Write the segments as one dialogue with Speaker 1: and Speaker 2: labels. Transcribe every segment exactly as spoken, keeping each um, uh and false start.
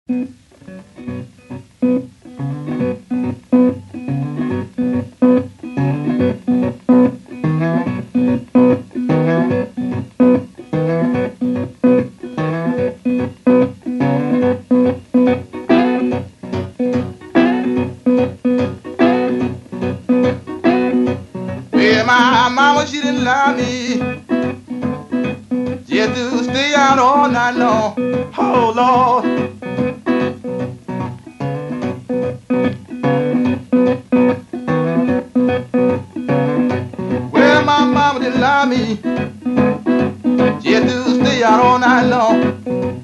Speaker 1: Well, my mama, she didn't love me. She had to stay out all night long. Oh, Lord. Well, my mama didn't love me. She had to stay out all night long.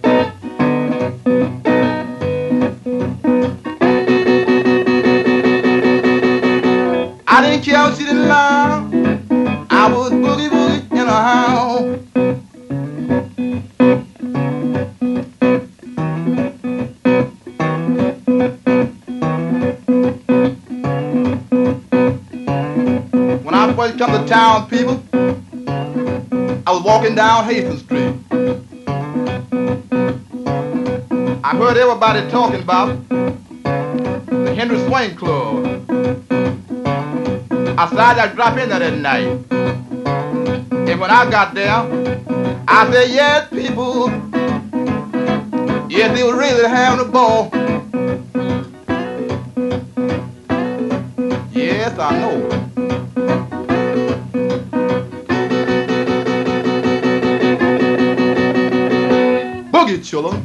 Speaker 1: I didn't care if she didn't love. I was boogie boogie in her house. When I first come to town, people, I was walking down Hastings Street. I heard everybody talking about the Henry Swain Club. I decided I'd drop in there that night. And when I got there, I said, yes, people, yes, they were really having a ball. Yes, I know. Boogie, children.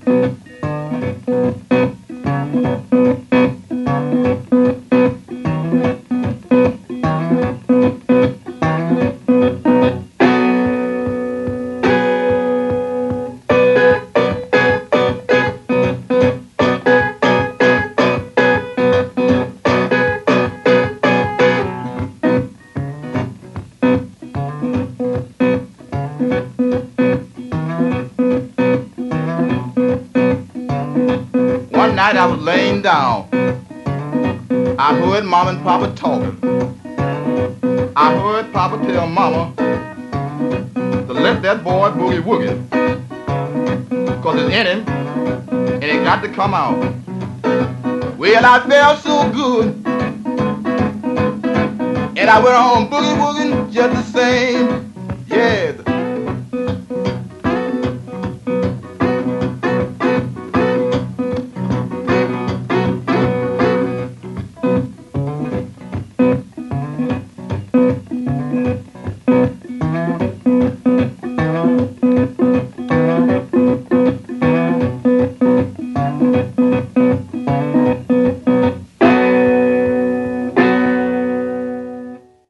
Speaker 1: One night I was laying down. I heard Mama and Papa talking. I heard Papa tell Mama to let that boy boogie woogie, cause it's in him and it got to come out. Well, I felt so good, and I went on boogie wooging just the same. Yeah.